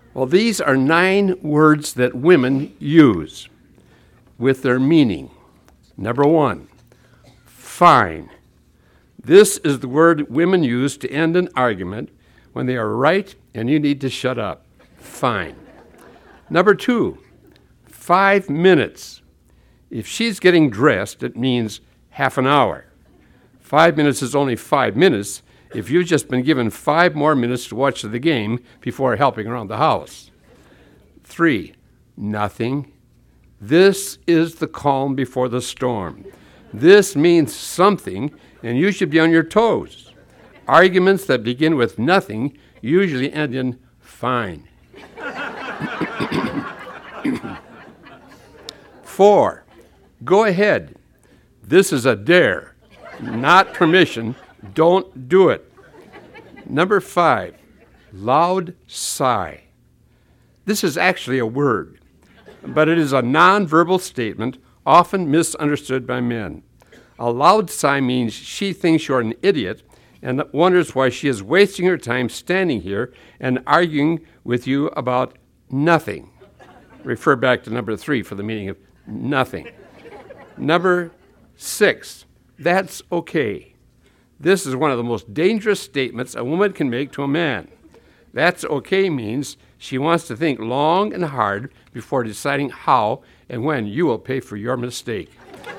Well, these are 9 words that women use with their meaning. Number 1, fine. This is the word women use to end an argument when they are right and you need to shut up. Fine. Number 2, 5 minutes. If she's getting dressed, it means half an hour. 5 minutes is only 5 minutes if you've just been given 5 more minutes to watch the game before helping around the house. 3, nothing. This is the calm before the storm. This means something, and you should be on your toes. Arguments that begin with nothing usually end in fine. 4, go ahead. This is a dare, not permission. Don't do it. Number 5, loud sigh. This is actually a word, but it is a nonverbal statement often misunderstood by men. A loud sigh means she thinks you're an idiot and wonders why she is wasting her time standing here and arguing with you about nothing. Refer back to number 3 for the meaning of nothing. Number 6, that's okay. This is one of the most dangerous statements a woman can make to a man. That's okay means she wants to think long and hard before deciding how and when you will pay for your mistake.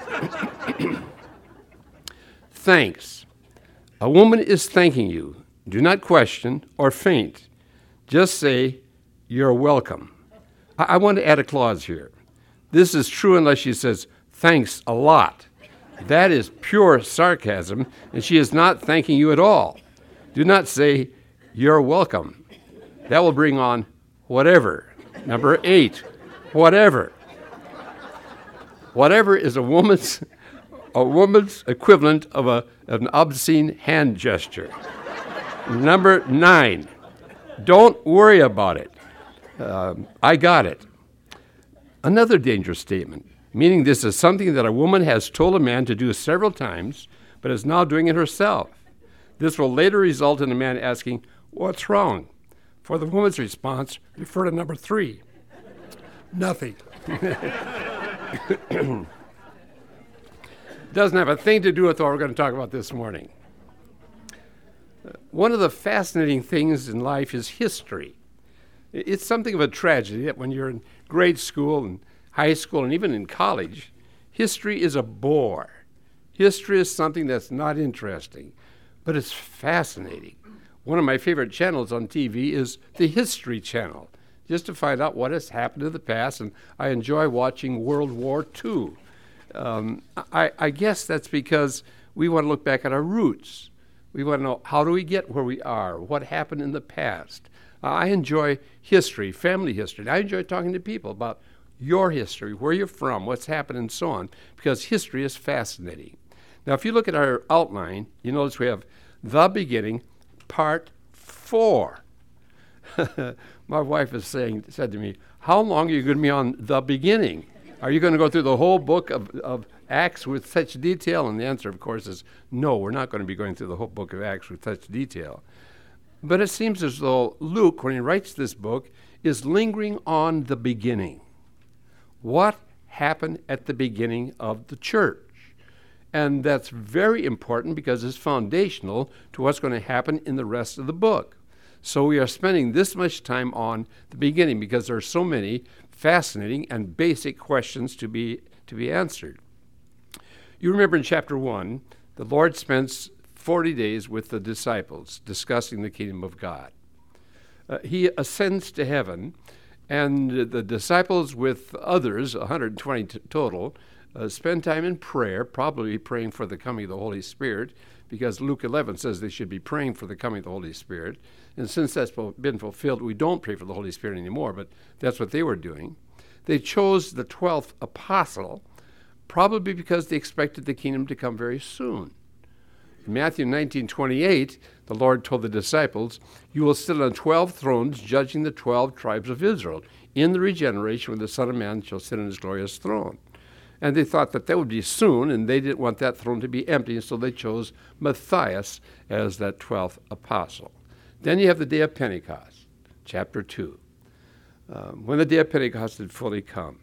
Thanks. A woman is thanking you. Do not question or faint. Just say, you're welcome. I want to add a clause here. This is true unless she says, thanks a lot. That is pure sarcasm, and she is not thanking you at all. Do not say, you're welcome. That will bring on whatever. Number 8, whatever. Whatever is a woman's equivalent of an obscene hand gesture. Number 9, don't worry about it. I got it. Another dangerous statement, meaning this is something that a woman has told a man to do several times, but is now doing it herself. This will later result in a man asking, what's wrong? For the woman's response, refer to number 3, nothing. Doesn't have a thing to do with what we're going to talk about this morning. One of the fascinating things in life is history. It's something of a tragedy that when you're in grade school and high school and even in college, history is a bore. History is something that's not interesting, but it's fascinating. One of my favorite channels on TV is the History Channel, just to find out what has happened in the past, and I enjoy watching World War II. I guess that's because we want to look back at our roots. We want to know, how do we get where we are? What happened in the past? I enjoy history, family history. I enjoy talking to people about your history, where you're from, what's happened, and so on, because history is fascinating. Now, if you look at our outline, you notice we have the beginning, part 4. My wife said to me, how long are you going to be on the beginning? Are you going to go through the whole book of Acts with such detail? And the answer, of course, is no, we're not going to be going through the whole book of Acts with such detail. But it seems as though Luke, when he writes this book, is lingering on the beginning. What happened at the beginning of the church? And that's very important because it's foundational to what's going to happen in the rest of the book. So we are spending this much time on the beginning because there are so many fascinating and basic questions to be answered. You remember in chapter 1, the Lord spends 40 days with the disciples discussing the kingdom of God. He ascends to heaven, and the disciples with others, 120 total, spend time in prayer, probably praying for the coming of the Holy Spirit, because Luke 11 says they should be praying for the coming of the Holy Spirit. And since that's been fulfilled, we don't pray for the Holy Spirit anymore, but that's what they were doing. They chose the 12th apostle, probably because they expected the kingdom to come very soon. In Matthew 19:28, the Lord told the disciples, you will sit on 12 thrones judging the 12 tribes of Israel in the regeneration when the Son of Man shall sit on his glorious throne. And they thought that would be soon, and they didn't want that throne to be empty, so they chose Matthias as that 12th apostle. Then you have the day of Pentecost, chapter 2. when the day of Pentecost had fully come.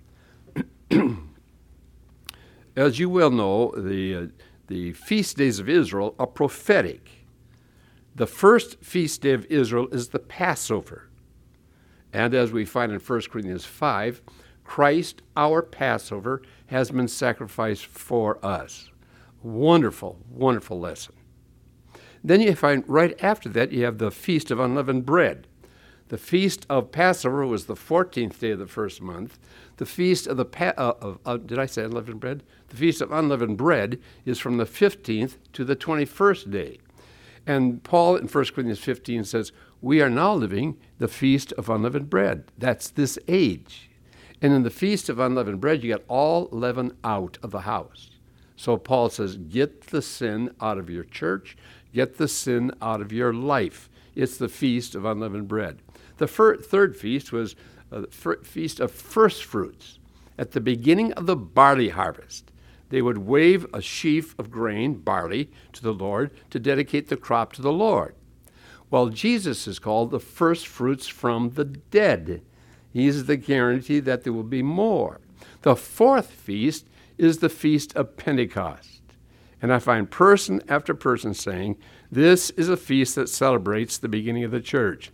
As you well know, the feast days of Israel are prophetic. The first feast day of Israel is the Passover. And as we find in 1 Corinthians 5, Christ, our Passover, has been sacrificed for us. Wonderful, wonderful lesson. Then you find right after that you have the Feast of Unleavened Bread. The Feast of Passover was the 14th day of the first month. The Feast of did I say unleavened bread? The Feast of Unleavened Bread is from the 15th to the 21st day. And Paul in 1 Corinthians 15 says, we are now living the Feast of Unleavened Bread. That's this age. And in the Feast of Unleavened Bread, you get all leaven out of the house. So Paul says, get the sin out of your church, get the sin out of your life. It's the Feast of Unleavened Bread. The third feast was the Feast of First Fruits. At the beginning of the barley harvest, they would wave a sheaf of grain, barley, to the Lord to dedicate the crop to the Lord. Well, Jesus is called the first fruits from the dead. He's the guarantee that there will be more. The fourth feast is the Feast of Pentecost. And I find person after person saying, this is a feast that celebrates the beginning of the church.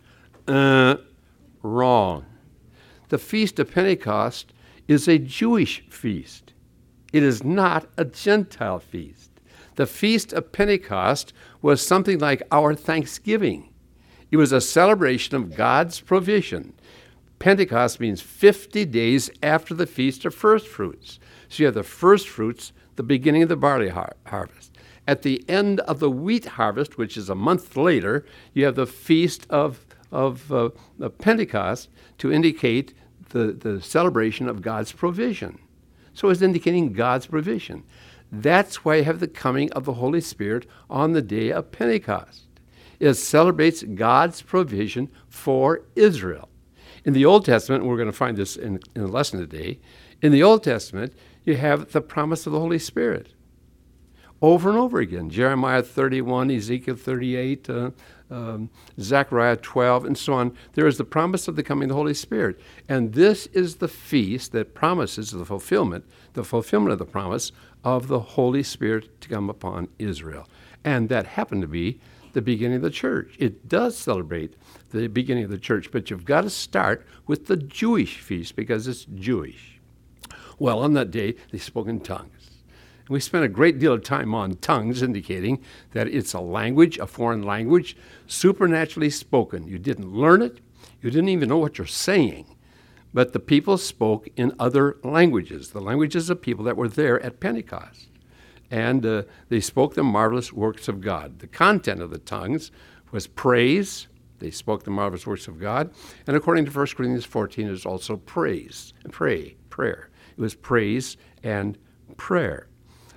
Wrong. The Feast of Pentecost is a Jewish feast. It is not a Gentile feast. The Feast of Pentecost was something like our Thanksgiving. It was a celebration of God's provision. Pentecost means 50 days after the Feast of First Fruits. So you have the first fruits, the beginning of the barley harvest. At the end of the wheat harvest, which is a month later, you have the Feast of Pentecost to indicate the celebration of God's provision. So it's indicating God's provision. That's why you have the coming of the Holy Spirit on the day of Pentecost. It celebrates God's provision for Israel. In the Old Testament, and we're going to find this in the lesson today, in the Old Testament, you have the promise of the Holy Spirit. Over and over again. Jeremiah 31, Ezekiel 38, Zechariah 12, and so on. There is the promise of the coming of the Holy Spirit. And this is the feast that promises the fulfillment of the promise of the Holy Spirit to come upon Israel. And that happened to be the beginning of the church. It does celebrate the beginning of the church, but you've got to start with the Jewish feast because it's Jewish. Well, on that day, they spoke in tongues. We spent a great deal of time on tongues, indicating that it's a language, a foreign language, supernaturally spoken. You didn't learn it. You didn't even know what you're saying. But the people spoke in other languages, the languages of people that were there at Pentecost. And they spoke the marvelous works of God. The content of the tongues was praise. They spoke the marvelous works of God. And according to 1 Corinthians 14, it was also praise and prayer. It was praise and prayer.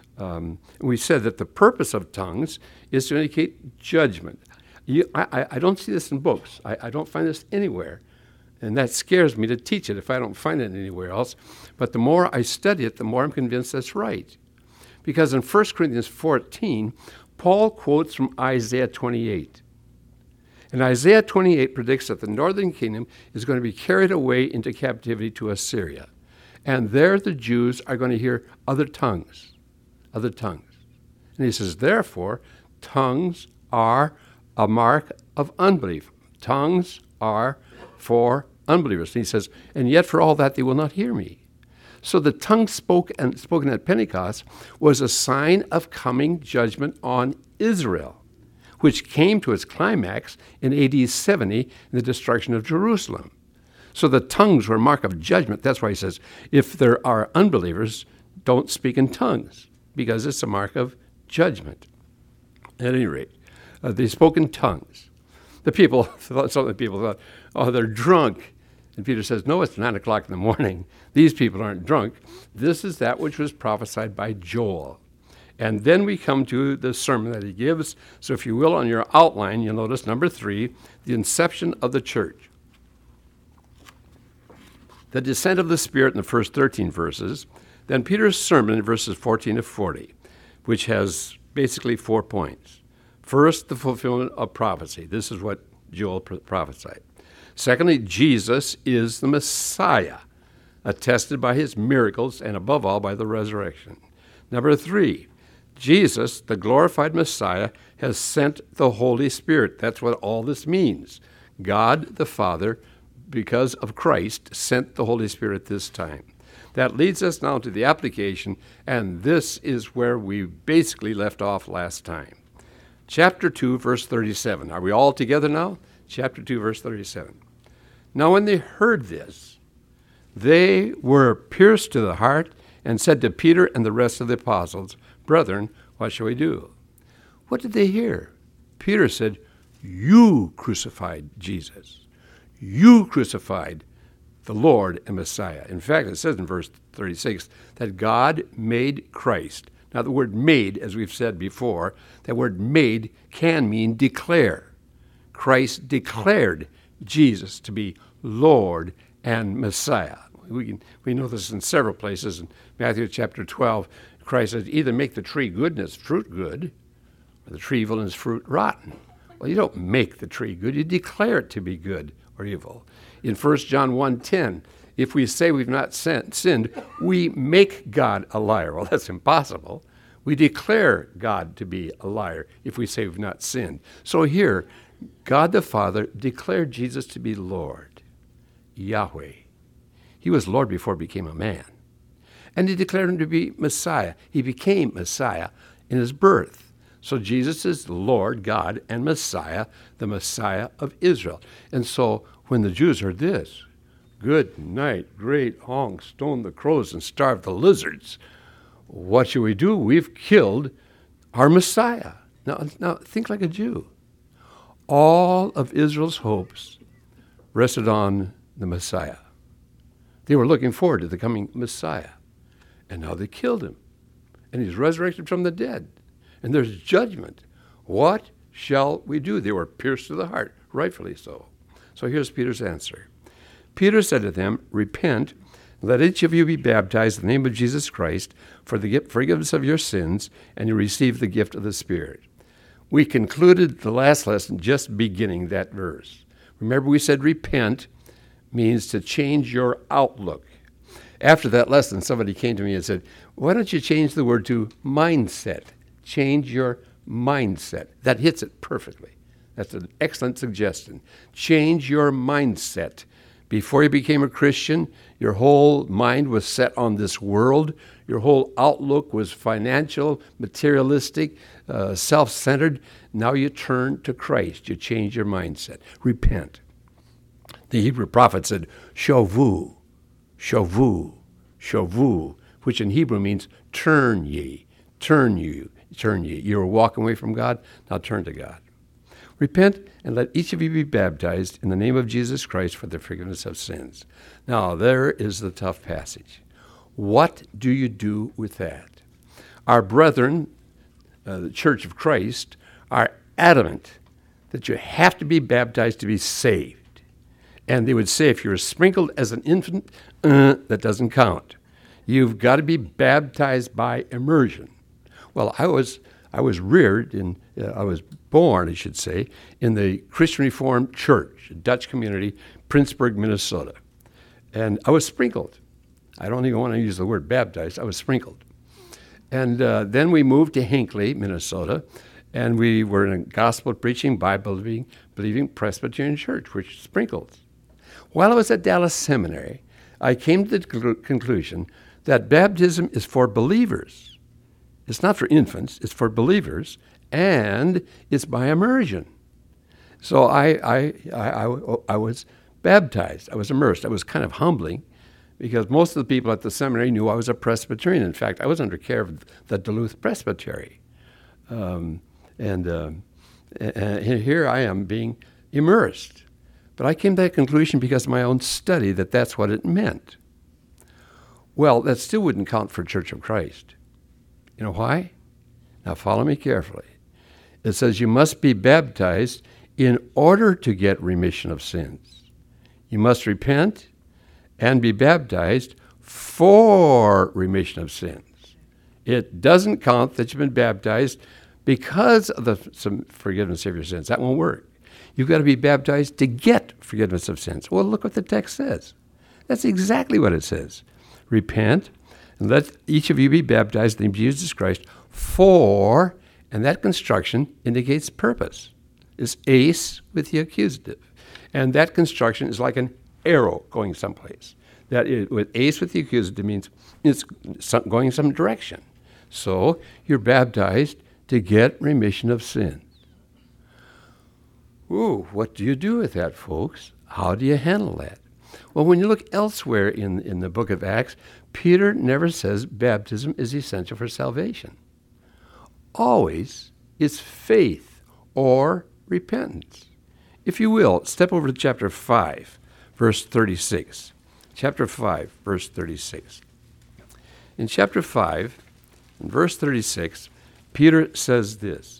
We said that the purpose of tongues is to indicate judgment. I don't see this in books. I don't find this anywhere. And that scares me to teach it if I don't find it anywhere else. But the more I study it, the more I'm convinced that's right. Because in 1 Corinthians 14, Paul quotes from Isaiah 28. And Isaiah 28 predicts that the northern kingdom is going to be carried away into captivity to Assyria. And there the Jews are going to hear other tongues. And he says, therefore, tongues are a mark of unbelief. Tongues are for unbelievers. And he says, and yet for all that they will not hear me. So the tongue spoken at Pentecost was a sign of coming judgment on Israel, which came to its climax in AD 70 in the destruction of Jerusalem. So the tongues were a mark of judgment. That's why he says, if there are unbelievers, don't speak in tongues, because it's a mark of judgment. At any rate, they spoke in tongues. Some of the people thought, oh, they're drunk. And Peter says, no, it's 9 o'clock in the morning. These people aren't drunk. This is that which was prophesied by Joel. And then we come to the sermon that he gives. So if you will, on your outline, you'll notice number 3, the inception of the church. The descent of the Spirit in the first 13 verses. Then Peter's sermon in verses 14 to 40, which has basically 4 points. First, the fulfillment of prophecy. This is what Joel prophesied. Secondly, Jesus is the Messiah, attested by his miracles and above all by the resurrection. Number 3, Jesus, the glorified Messiah, has sent the Holy Spirit. That's what all this means. God the Father, because of Christ, sent the Holy Spirit this time. That leads us now to the application, and this is where we basically left off last time. Chapter 2, verse 37. Are we all together now? Chapter 2, verse 37. Now when they heard this, they were pierced to the heart and said to Peter and the rest of the apostles, Brethren, what shall we do? What did they hear? Peter said, You crucified Jesus. You crucified the Lord and Messiah. In fact, it says in verse 36 that God made Christ. Now, the word made, as we've said before, that word made can mean declare. Christ declared Jesus to be Lord and Messiah. We know this in several places. In Matthew chapter 12, Christ says, either make the tree good and its fruit good, or the tree evil and its fruit rotten. Well, you don't make the tree good. You declare it to be good or evil. In 1 John 1:10, if we say we've not sinned, we make God a liar. Well, that's impossible. We declare God to be a liar if we say we've not sinned. So here, God the Father declared Jesus to be Lord, Yahweh. He was Lord before he became a man. And he declared him to be Messiah. He became Messiah in his birth. So Jesus is Lord, God, and Messiah, the Messiah of Israel. And so when the Jews heard this, good night, great honk, stone the crows and starve the lizards, what should we do? We've killed our Messiah. Now think like a Jew. All of Israel's hopes rested on the Messiah. They were looking forward to the coming Messiah. And now they killed him. And he's resurrected from the dead. And there's judgment. What shall we do? They were pierced to the heart, rightfully so. So here's Peter's answer. Peter said to them, Repent, let each of you be baptized in the name of Jesus Christ for the forgiveness of your sins, and you receive the gift of the Spirit. We concluded the last lesson just beginning that verse. Remember we said repent means to change your outlook. After that lesson, somebody came to me and said, why don't you change the word to mindset? Change your mindset. That hits it perfectly. That's an excellent suggestion. Change your mindset. Before you became a Christian, your whole mind was set on this world. Your whole outlook was financial, materialistic, self-centered. Now you turn to Christ. You change your mindset. Repent. The Hebrew prophet said, Shavu, shavu, shavu, which in Hebrew means turn ye, turn you, turn ye. You were walking away from God, now turn to God. Repent and let each of you be baptized in the name of Jesus Christ for the forgiveness of sins. Now, there is the tough passage. What do you do with that? Our brethren, the Church of Christ, are adamant that you have to be baptized to be saved. And they would say if you're sprinkled as an infant, that doesn't count. You've got to be baptized by immersion. Well, I was reared I was born, I should say, in the Christian Reformed Church, a Dutch community, Princeburg, Minnesota. And I was sprinkled. I don't even want to use the word baptized. I was sprinkled. And then we moved to Hinckley, Minnesota, and we were in a gospel-preaching, Bible-believing Presbyterian church, which sprinkles. While I was at Dallas Seminary, I came to the conclusion that baptism is for believers. It's not for infants, it's for believers, and it's by immersion. So I was baptized. I was immersed. I was kind of humbling because most of the people at the seminary knew I was a Presbyterian. In fact, I was under care of the Duluth Presbytery. And here I am being immersed. But I came to that conclusion because of my own study that that's what it meant. Well, that still wouldn't count for Church of Christ. You know why? Now follow me carefully. It says you must be baptized in order to get remission of sins. You must repent and be baptized for remission of sins. It doesn't count that you've been baptized because of some forgiveness of your sins. That won't work. You've got to be baptized to get forgiveness of sins. Well, look what the text says. That's exactly what it says. Repent, and let each of you be baptized in the name of Jesus Christ for, and that construction indicates purpose. It's ace with the accusative. And that construction is like an arrow going someplace. With ace with the accusative means it's going some direction. So you're baptized to get remission of sins. Ooh, what do you do with that, folks? How do you handle that? Well, when you look elsewhere in the book of Acts, Peter never says baptism is essential for salvation. Always, it's faith or repentance. If you will, step over to chapter 5, verse 36. Chapter 5, verse 36. In chapter 5, in verse 36, Peter says this.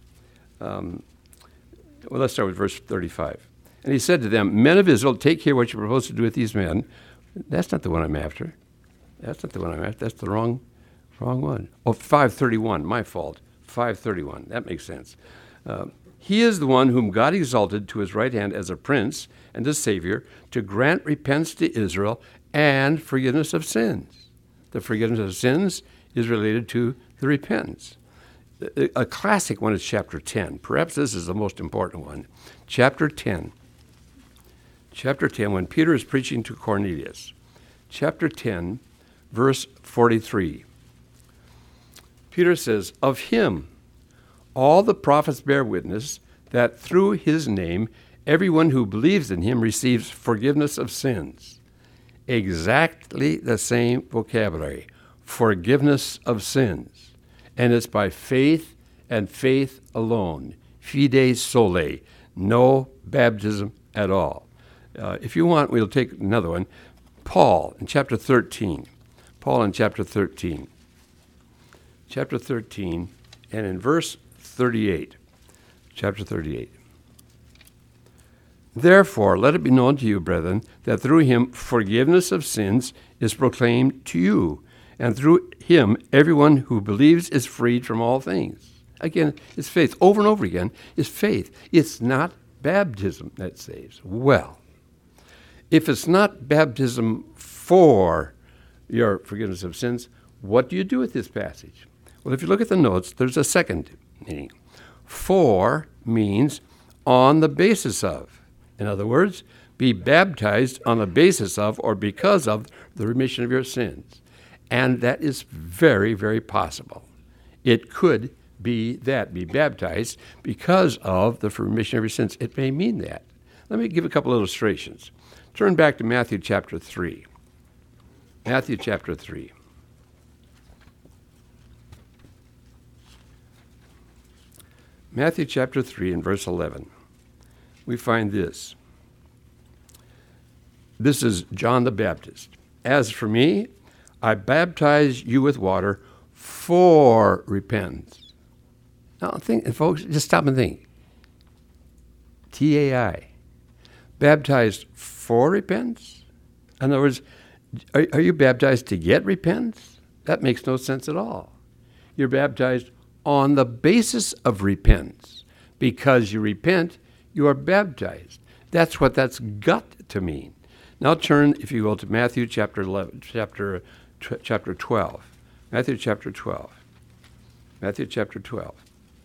Let's start with verse 35. And he said to them, men of Israel, take care what you propose to do with these men. That's not the one I'm after. That's not the one I'm after. That's the wrong one. Oh, 531, my fault. 531, that makes sense. He is the one whom God exalted to his right hand as a prince and a savior to grant repentance to Israel and forgiveness of sins. The forgiveness of sins is related to the repentance. A classic one is chapter 10. Perhaps this is the most important one. Chapter 10. Chapter 10, when Peter is preaching to Cornelius. Chapter 10, verse 43. Peter says, of him all the prophets bear witness that through his name everyone who believes in him receives forgiveness of sins. Exactly the same vocabulary, forgiveness of sins. And it's by faith and faith alone. Fide sole, no baptism at all. If you want, we'll take another one. Paul in chapter 13. Paul in chapter 13. Chapter 13, and in verse 38. Chapter 38. Therefore, let it be known to you, brethren, that through him forgiveness of sins is proclaimed to you, and through him everyone who believes is freed from all things. Again, it's faith. Over and over again, it's faith. It's not baptism that saves. Well, if it's not baptism for your forgiveness of sins, what do you do with this passage? Well, if you look at the notes, there's a second meaning. For means on the basis of. In other words, be baptized on the basis of or because of the remission of your sins. And that is very, very possible. It could be that, be baptized because of the remission of your sins. It may mean that. Let me give a couple illustrations. Turn back to Matthew chapter 3. Matthew chapter 3. Matthew chapter 3 and verse 11. We find this. This is John the Baptist. As for me, I baptize you with water for repentance. Now think, folks, just stop and think. T-A-I. Baptized for repentance? In other words, are you baptized to get repentance? That makes no sense at all. You're baptized on the basis of repentance. Because you repent, you are baptized. That's what that's got to mean. Now turn, if you will, to Matthew chapter 11, chapter 12. Matthew chapter 12. Matthew chapter 12.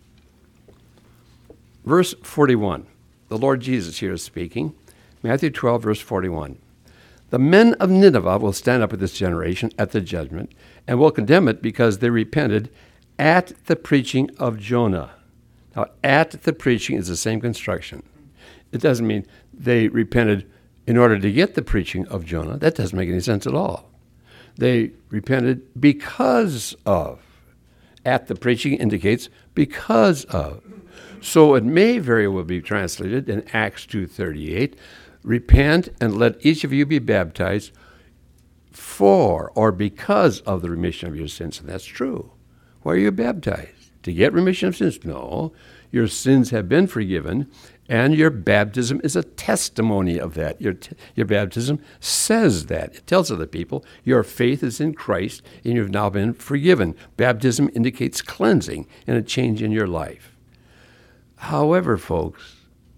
Verse 41. The Lord Jesus here is speaking. Matthew 12, verse 41. The men of Nineveh will stand up with this generation at the judgment and will condemn it because they repented at the preaching of Jonah. Now, at the preaching is the same construction. It doesn't mean they repented in order to get the preaching of Jonah. That doesn't make any sense at all. They repented because of. At the preaching indicates because of. So it may very well be translated in Acts 2:38, repent and let each of you be baptized for or because of the remission of your sins. And that's true. Why are you baptized? To get remission of sins? No. Your sins have been forgiven, and your baptism is a testimony of that. Your baptism says that. It tells other people your faith is in Christ, and you've now been forgiven. Baptism indicates cleansing and a change in your life. However, folks,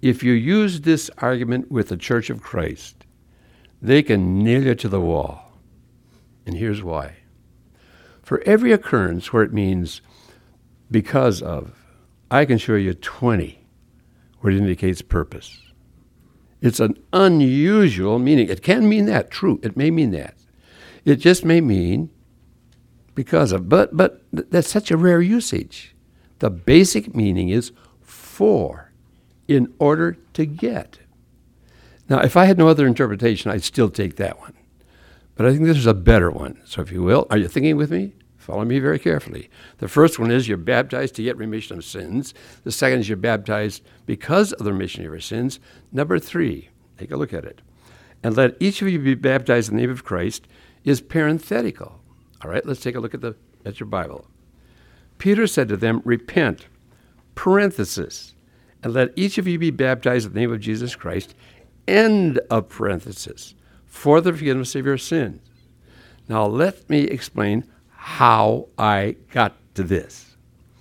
if you use this argument with the Church of Christ, they can nail you to the wall. And here's why. For every occurrence where it means because of, I can show you 20 where it indicates purpose. It's an unusual meaning. It can mean that, true. It may mean that. It just may mean because of. But that's such a rare usage. The basic meaning is for, in order to get. Now, if I had no other interpretation, I'd still take that one. But I think this is a better one. So if you will, are you thinking with me? Follow me very carefully. The first one is you're baptized to get remission of sins. The second is you're baptized because of the remission of your sins. Number 3, take a look at it. And let each of you be baptized in the name of Christ is parenthetical. All right, let's take a look at your Bible. Peter said to them, repent, parenthesis, and let each of you be baptized in the name of Jesus Christ, end of parenthesis, for the forgiveness of your sins. Now let me explain how I got to this.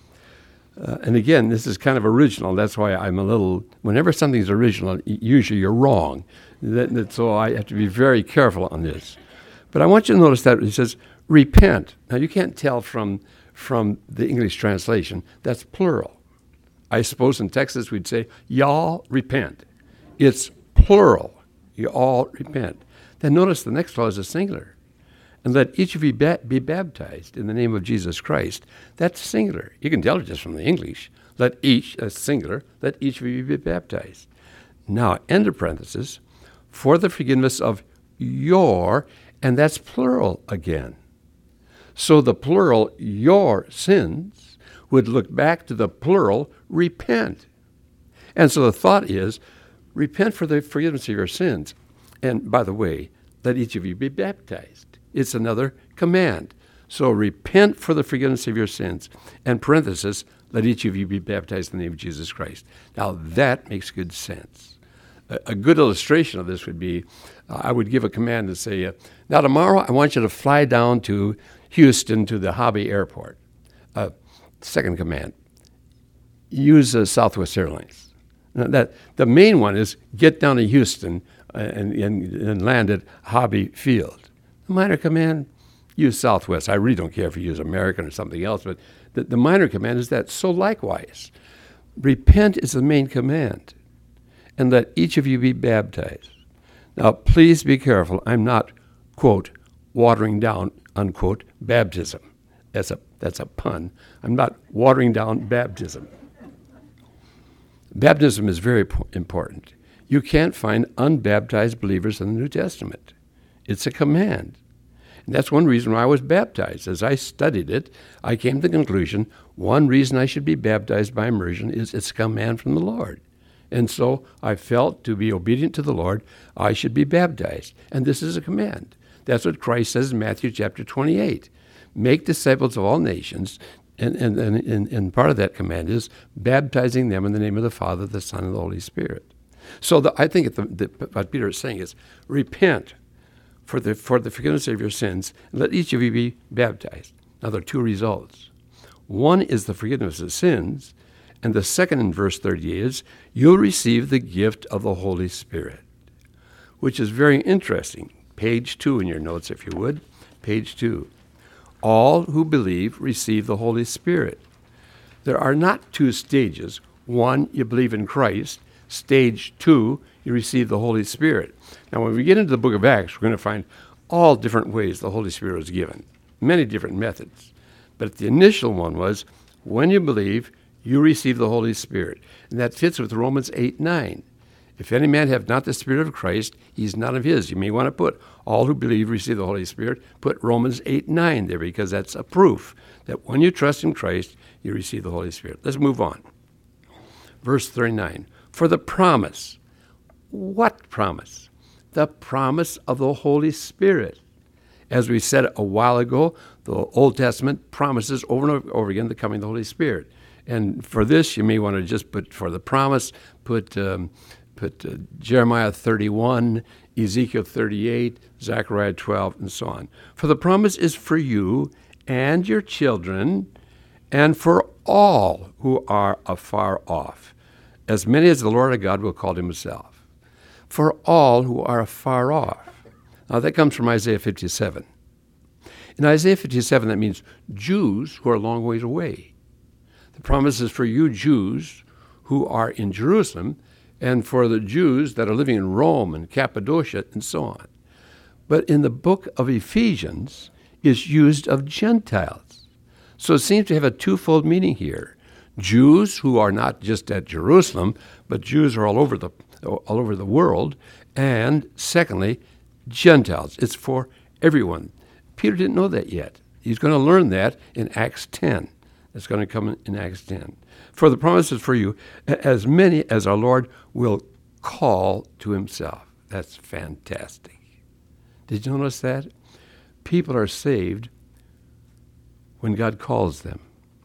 And again, this is kind of original. That's why I'm a little, whenever something's original, usually you're wrong. So I have to be very careful on this. But I want you to notice that it says, repent. Now you can't tell from the English translation, that's plural. I suppose in Texas we'd say, y'all repent. It's plural. You all repent. Then notice the next clause is singular. And let each of you be baptized in the name of Jesus Christ. That's singular. You can tell it just from the English. Let each, that's singular, let each of you be baptized. Now, end of parenthesis, for the forgiveness of your, and that's plural again. So the plural, your sins, would look back to the plural, repent. And so the thought is, repent for the forgiveness of your sins. And by the way, let each of you be baptized. It's another command. So repent for the forgiveness of your sins. And parenthesis, let each of you be baptized in the name of Jesus Christ. Now that makes good sense. A good illustration of this would be, I would give a command and say, now tomorrow I want you to fly down to Houston to the Hobby Airport. Second command, use Southwest Airlines. Now the main one is get down to Houston and land at Hobby Field. The minor command, use Southwest. I really don't care if you use American or something else, but the minor command is that. So likewise, repent is the main command, and let each of you be baptized. Now, please be careful. I'm not, quote, watering down, unquote, baptism. That's a pun. I'm not watering down baptism. Baptism is very important. You can't find unbaptized believers in the New Testament. It's a command. And that's one reason why I was baptized. As I studied it, I came to the conclusion, one reason I should be baptized by immersion is it's a command from the Lord. And so I felt to be obedient to the Lord, I should be baptized. And this is a command. That's what Christ says in Matthew chapter 28. Make disciples of all nations, and part of that command is baptizing them in the name of the Father, the Son, and the Holy Spirit. So I think what Peter is saying is, repent for the forgiveness of your sins, and let each of you be baptized. Now, there are 2 results. One is the forgiveness of sins, and the second in verse 38 is, you'll receive the gift of the Holy Spirit, which is very interesting. Page 2 in your notes, if you would. Page 2. All who believe receive the Holy Spirit. There are not 2 stages. 1, you believe in Christ. Stage 2, you receive the Holy Spirit. Now, when we get into the book of Acts, we're going to find all different ways the Holy Spirit was given, many different methods. But the initial one was, when you believe, you receive the Holy Spirit. And that fits with Romans 8:9. If any man have not the Spirit of Christ, he's not of his. You may want to put all who believe receive the Holy Spirit. Put Romans 8:9 there, because that's a proof that when you trust in Christ, you receive the Holy Spirit. Let's move on. Verse 39. For the promise. What promise? The promise of the Holy Spirit. As we said a while ago, the Old Testament promises over and over again the coming of the Holy Spirit. And for this, you may want to just put, for the promise, put Jeremiah 31, Ezekiel 38, Zechariah 12, and so on. For the promise is for you and your children and for all who are afar off. as many as the Lord our God will call himself, for all who are afar off. Now that comes from Isaiah 57. In Isaiah 57, that means Jews who are a long ways away. The promise is for you Jews who are in Jerusalem and for the Jews that are living in Rome and Cappadocia and so on. But in the book of Ephesians is used of Gentiles. So it seems to have a twofold meaning here. Jews who are not just at Jerusalem, but Jews are all over the world. And secondly, Gentiles. It's for everyone. Peter didn't know that yet. He's going to learn that in Acts 10. It's going to come in Acts 10. For the promise is for you, as many as our Lord will call to himself. That's fantastic. Did you notice that? People are saved when God calls them.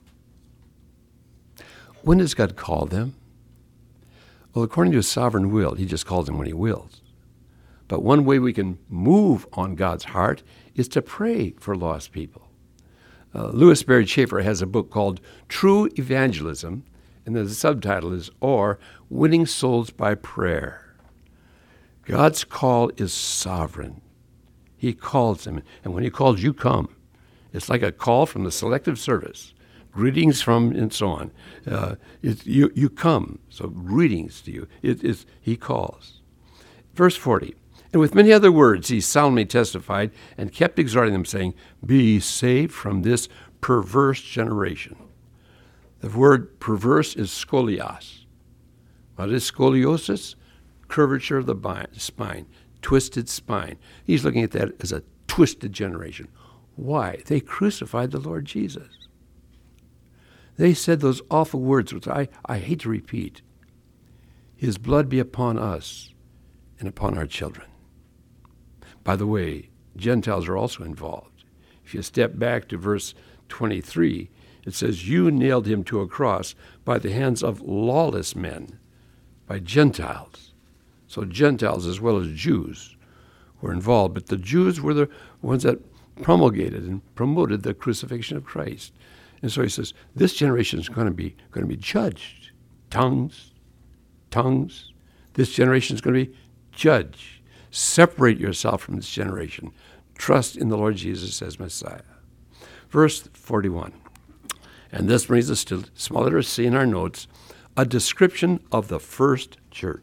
When does God call them? Well, according to his sovereign will, he just calls them when he wills. But one way we can move on God's heart is to pray for lost people. Louis Barry Schaeffer has a book called True Evangelism, and the subtitle is, or Winning Souls by Prayer. God's call is sovereign. He calls them, and when he calls, you come. It's like a call from the selective service. Greetings from, and so on. You come, so greetings to you. He calls. Verse 40, and with many other words he solemnly testified and kept exhorting them, saying, be saved from this perverse generation. The word perverse is scolios. What is scoliosis? Curvature of the spine, twisted spine. He's looking at that as a twisted generation. Why? They crucified the Lord Jesus. They said those awful words, which I hate to repeat. His blood be upon us and upon our children. By the way, Gentiles are also involved. If you step back to verse 23, it says, you nailed him to a cross by the hands of lawless men, by Gentiles. So Gentiles as well as Jews were involved, but the Jews were the ones that promulgated and promoted the crucifixion of Christ. And so he says, this generation is going to be judged. Tongues. This generation is going to be judged. Separate yourself from this generation. Trust in the Lord Jesus as Messiah. Verse 41. And this brings us to small letter C in our notes, a description of the first church.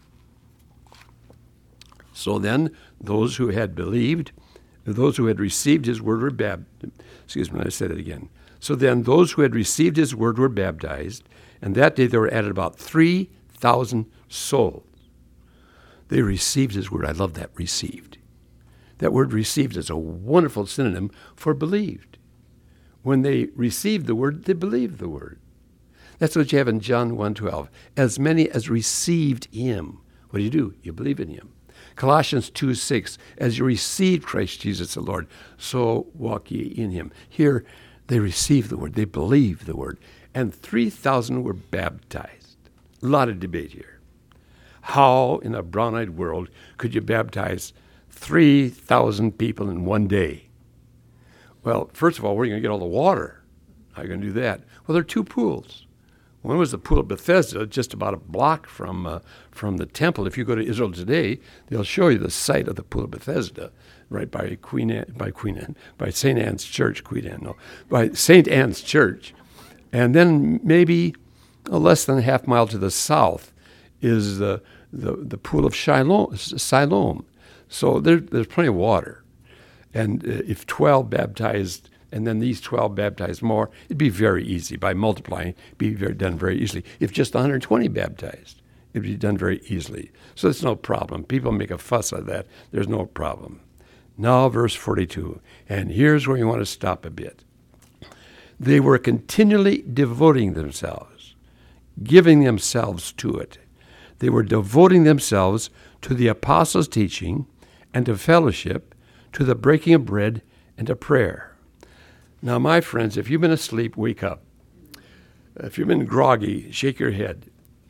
So then, those who had believed, those who had received his word were baptized. I said it again. So then, those who had received his word were baptized, and that day there were added about 3,000 souls. They received his word. I love that, received. That word received is a wonderful synonym for believed. When they received the word, they believed the word. That's what you have in John 1:12. As many as received him. What do? You believe in him. Colossians 2:6. As you received Christ Jesus the Lord, so walk ye in him. Here, they received the word. They believed the word. And 3,000 were baptized. A lot of debate here. How in a brown-eyed world could you baptize 3,000 people in one day? Well, first of all, where are you going to get all the water? How are you going to do that? Well, there are two pools. One was the Pool of Bethesda, just about a block from the temple. If you go to Israel today, they'll show you the site of the Pool of Bethesda, right by St. Anne's Church, by St. Anne's Church. And then maybe less than a half mile to the south is the Pool of Siloam. So there's plenty of water. And if 12 baptized, and then these 12 baptized more, it'd be very easy. By multiplying, it'd be done very easily. If just 120 baptized, it'd be done very easily. So it's no problem. People make a fuss of that. There's no problem. Now, verse 42, and here's where you want to stop a bit. They were continually devoting themselves, giving themselves to it. They were devoting themselves to the apostles' teaching and to fellowship, to the breaking of bread and to prayer. Now, my friends, if you've been asleep, wake up. If you've been groggy, shake your head.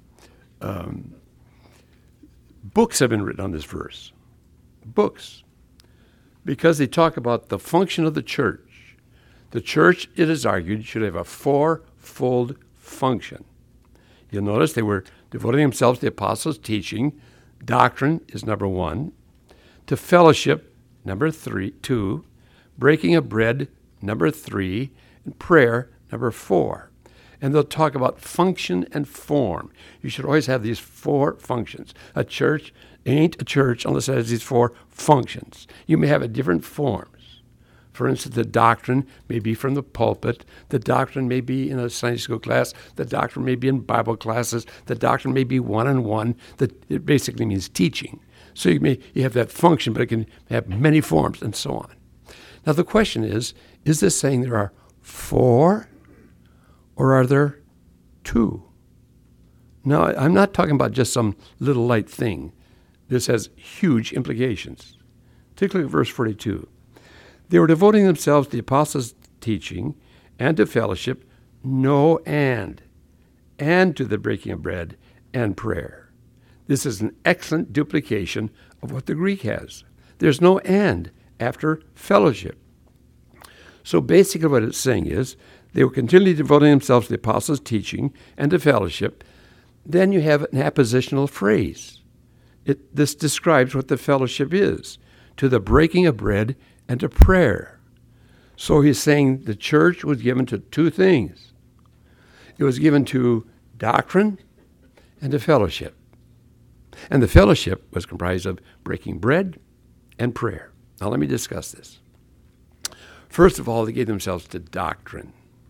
Books have been written on this verse. Books. Because they talk about the function of the church. The church, it is argued, should have a fourfold function. You'll notice they were Devoting themselves to the apostles' teaching. Doctrine is number 1. To fellowship, number 2. Breaking of bread, number 3. And prayer, number 4. And they'll talk about function and form. You should always have these 4 functions. A church ain't a church unless it has these 4 functions. You may have it different forms. For instance, the doctrine may be from the pulpit. The doctrine may be in a Sunday school class. The doctrine may be in Bible classes. The doctrine may be one-on-one. It basically means teaching. So you have that function, but it can have many forms and so on. Now the question is this saying there are 4 or are there 2? Now, I'm not talking about just some little light thing. This has huge implications. Take a look at verse 42. They were devoting themselves to the apostles' teaching and to fellowship, and to the breaking of bread and prayer. This is an excellent duplication of what the Greek has. There's no and after fellowship. So basically what it's saying is they were continually devoting themselves to the apostles' teaching and to fellowship. Then you have an appositional phrase. This describes what the fellowship is, to the breaking of bread and to prayer. So he's saying the church was given to 2 things. It was given to doctrine and to fellowship. And the fellowship was comprised of breaking bread and prayer. Now let me discuss this. First of all, they gave themselves to doctrine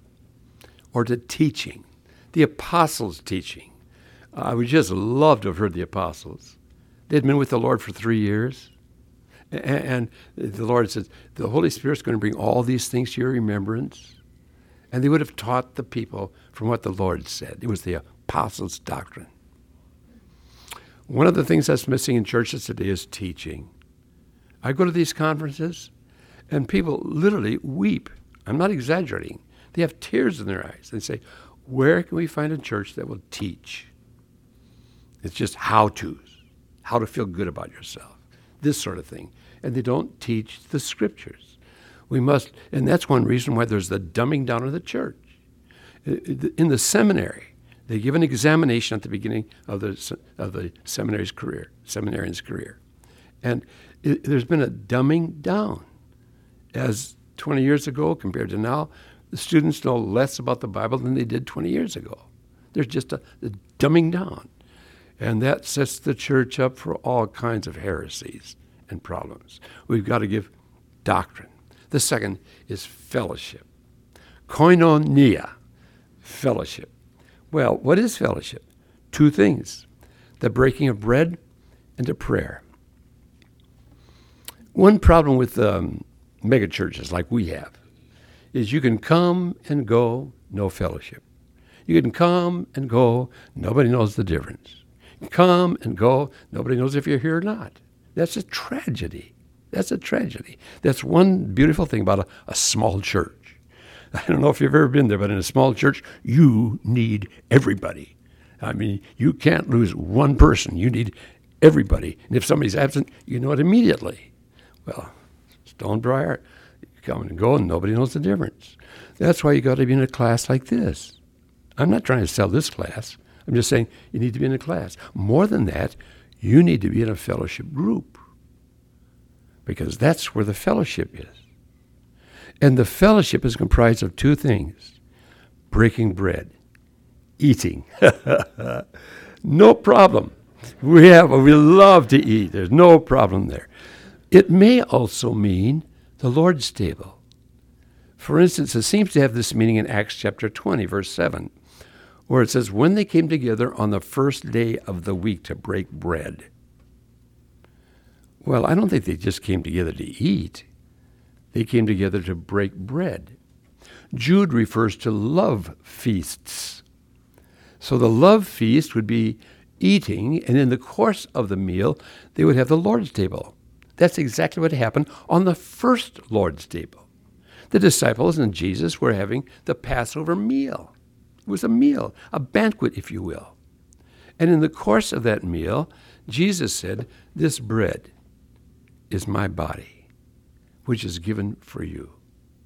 or to teaching, the apostles' teaching. I would just love to have heard the apostles. They'd been with the Lord for 3 years. And the Lord says, the Holy Spirit's going to bring all these things to your remembrance. And they would have taught the people from what the Lord said. It was the apostles' doctrine. One of the things that's missing in churches today is teaching. I go to these conferences, and people literally weep. I'm not exaggerating. They have tears in their eyes. They say, where can we find a church that will teach? It's just how-tos, how to feel good about yourself, this sort of thing. And they don't teach the scriptures. We must, and that's one reason why there's the dumbing down of the church. In the seminary, they give an examination at the beginning of the seminarian's career. And there's been a dumbing down. As 20 years ago compared to now, the students know less about the Bible than they did 20 years ago. There's just a dumbing down. And that sets the church up for all kinds of heresies and problems. We've got to give doctrine. The second is fellowship. Koinonia, fellowship. Well, what is fellowship? 2 things, the breaking of bread and the prayer. One problem with mega churches like we have is you can come and go, no fellowship. You can come and go, nobody knows the difference. You come and go, nobody knows if you're here or not. That's a tragedy. That's a tragedy. That's one beautiful thing about a small church. I don't know if you've ever been there, but in a small church, you need everybody. I mean, you can't lose one person. You need everybody. And if somebody's absent, you know it immediately. Well, Stonebriar, you come and go, and nobody knows the difference. That's why you got to be in a class like this. I'm not trying to sell this class. I'm just saying you need to be in a class. More than that, you need to be in a fellowship group, because that's where the fellowship is. And the fellowship is comprised of 2 things: breaking bread, eating. No problem. We love to eat. There's no problem there. It may also mean the Lord's table. For instance, it seems to have this meaning in Acts chapter 20, verse 7, where it says, when they came together on the first day of the week to break bread. Well, I don't think they just came together to eat. They came together to break bread. Jude refers to love feasts. So the love feast would be eating, and in the course of the meal, they would have the Lord's table. That's exactly what happened on the first Lord's table. The disciples and Jesus were having the Passover meal. It was a meal, a banquet, if you will. And in the course of that meal, Jesus said, this bread is my body, which is given for you.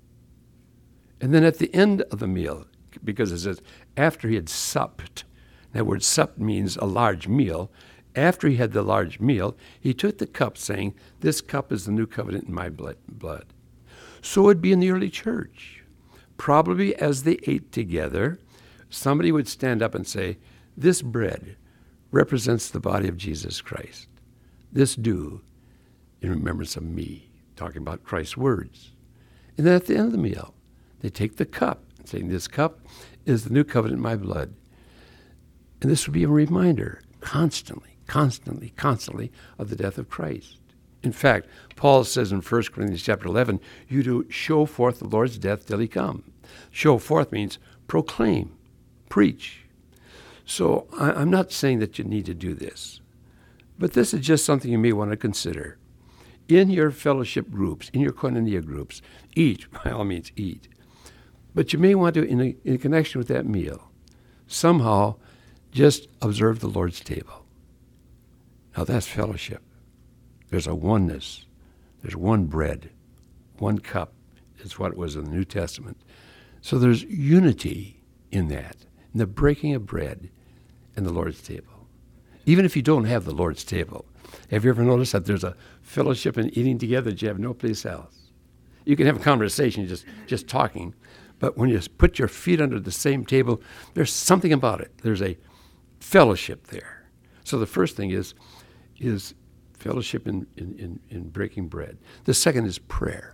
And then at the end of the meal, because it says, after he had supped. That word sup means a large meal. After he had the large meal, he took the cup, saying, "This cup is the new covenant in my blood." So it would be in the early church. Probably as they ate together, somebody would stand up and say, "This bread represents the body of Jesus Christ. This do in remembrance of me," talking about Christ's words. And then at the end of the meal, they take the cup, saying, "This cup is the new covenant in my blood." And this would be a reminder constantly of the death of Christ. In fact, Paul says in 1 Corinthians chapter 11, you do show forth the Lord's death till he come. Show forth means proclaim, preach. So I'm not saying that you need to do this, but this is just something you may want to consider. In your fellowship groups, in your koinonia groups, eat, by all means eat. But you may want to, in connection with that meal, somehow just observe the Lord's table. Now that's fellowship. There's a oneness. There's one bread, one cup is what it was in the New Testament. So there's unity in that, in the breaking of bread and the Lord's table. Even if you don't have the Lord's table, have you ever noticed that there's a fellowship and eating together that you have no place else? You can have a conversation just talking, but when you put your feet under the same table, there's something about it. There's a fellowship there. So the first thing is fellowship in breaking bread. The second is prayer.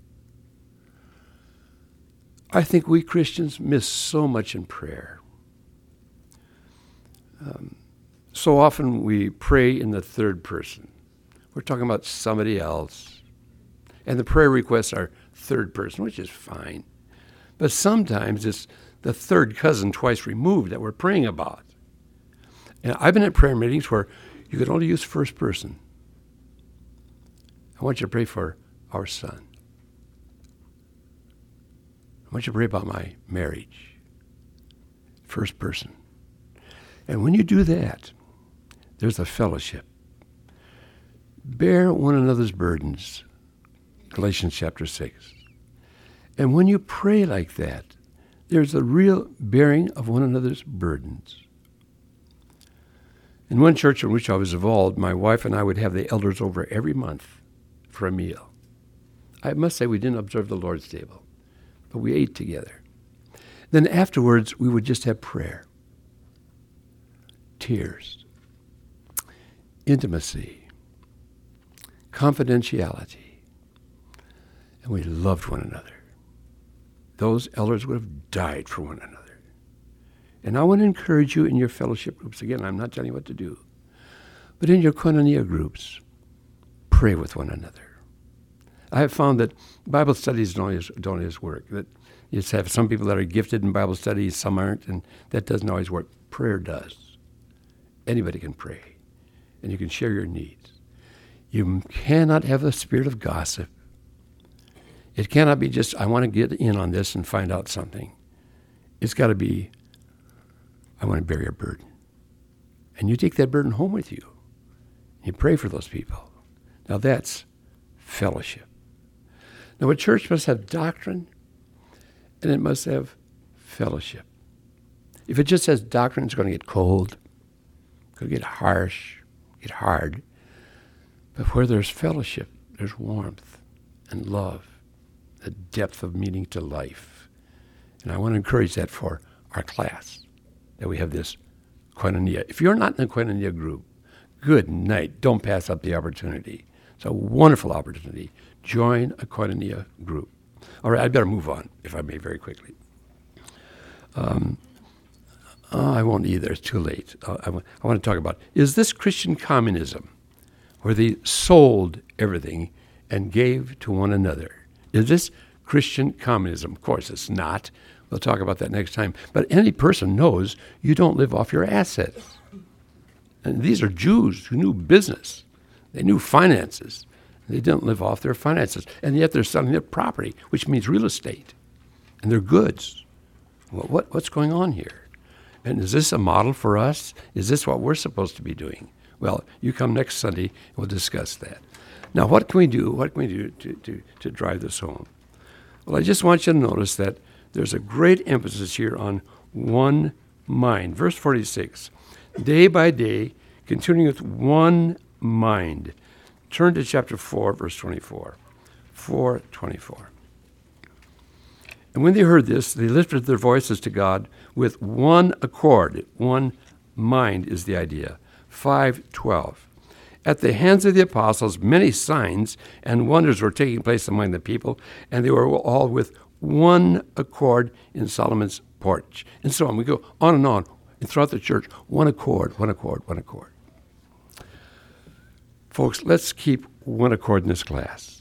I think we Christians miss so much in prayer. So often we pray in the third person. We're talking about somebody else. And the prayer requests are third person, which is fine. But sometimes it's the third cousin twice removed that we're praying about. And I've been at prayer meetings where you could only use first person. I want you to pray for our son. I want you to pray about my marriage. First person. And when you do that, there's a fellowship. Bear one another's burdens. Galatians chapter 6. And when you pray like that, there's a real bearing of one another's burdens. In one church in which I was involved, my wife and I would have the elders over every month for a meal. I must say we didn't observe the Lord's table, but we ate together. Then afterwards, we would just have prayer, tears, intimacy, confidentiality, and we loved one another. Those elders would have died for one another. And I want to encourage you in your fellowship groups. Again, I'm not telling you what to do. But in your koinonia groups, pray with one another. I have found that Bible studies don't always work. That you just have some people that are gifted in Bible studies, some aren't, and that doesn't always work. Prayer does. Anybody can pray, and you can share your needs. You cannot have the spirit of gossip. It cannot be just, I want to get in on this and find out something. It's got to be, I want to bear your burden. And you take that burden home with you. You pray for those people. Now that's fellowship. Now a church must have doctrine, and it must have fellowship. If it just has doctrine, it's going to get cold, it's going to get harsh, get hard. But where there's fellowship, there's warmth and love, the depth of meaning to life. And I want to encourage that for our class, that we have this koinonia. If you're not in a koinonia group, good night. Don't pass up the opportunity. It's a wonderful opportunity. Join a koinonia group. All right, I'd better move on, if I may, very quickly. I won't either. It's too late. I want to talk about, is this Christian communism, where they sold everything and gave to one another? Is this Christian communism? Of course, it's not. We'll talk about that next time. But any person knows you don't live off your assets. And these are Jews who knew business. They knew finances. They didn't live off their finances. And yet they're selling their property, which means real estate. And their goods. What's going on here? And is this a model for us? Is this what we're supposed to be doing? Well, you come next Sunday, and we'll discuss that. Now, what can we do? What can we do to drive this home? Well, I just want you to notice that there's a great emphasis here on one mind. Verse 46, day by day, continuing with one mind. Turn to chapter 4, verse 24. 4:24. And when they heard this, they lifted their voices to God with one accord. One mind is the idea. 5:12. At the hands of the apostles, many signs and wonders were taking place among the people, and they were all with one accord in Solomon's porch. And so on. We go on, and throughout the church, one accord, one accord, one accord. Folks, let's keep one accord in this class.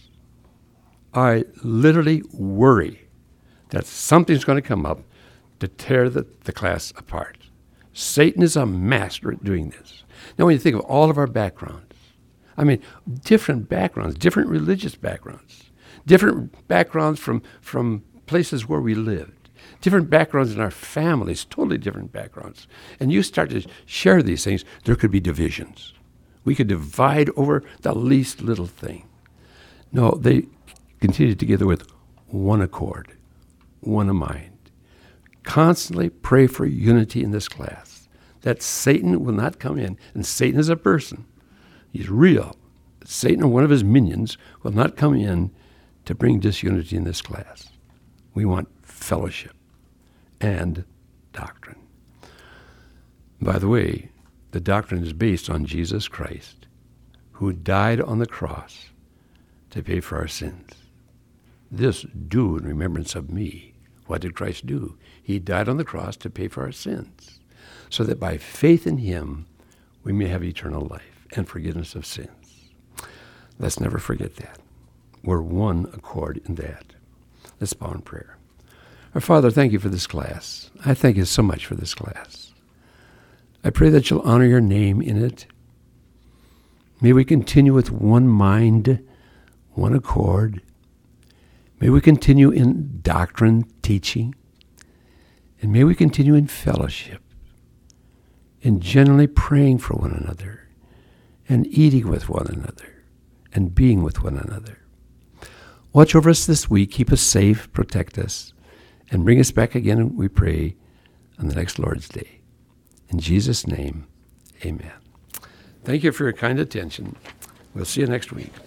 I literally worry that something's going to come up to tear the class apart. Satan is a master at doing this. Now, when you think of all of our backgrounds, different backgrounds, different religious backgrounds, different backgrounds from places where we lived, different backgrounds in our families, totally different backgrounds. And you start to share these things, there could be divisions. We could divide over the least little thing. No, they continued together with one accord, one mind. Constantly pray for unity in this class, that Satan will not come in, and Satan is a person. He's real. Satan or one of his minions will not come in to bring disunity in this class. We want fellowship and doctrine. By the way, the doctrine is based on Jesus Christ, who died on the cross to pay for our sins. This do in remembrance of me. What did Christ do? He died on the cross to pay for our sins, so that by faith in him, we may have eternal life and forgiveness of sins. Let's never forget that. We're one accord in that. Let's bow in prayer. Our Father, thank you for this class. I thank you so much for this class. I pray that you'll honor your name in it. May we continue with one mind, one accord. May we continue in doctrine, teaching. And may we continue in fellowship, in generally praying for one another, and eating with one another, and being with one another. Watch over us this week. Keep us safe, protect us, and bring us back again, we pray, on the next Lord's Day. In Jesus' name, amen. Thank you for your kind attention. We'll see you next week.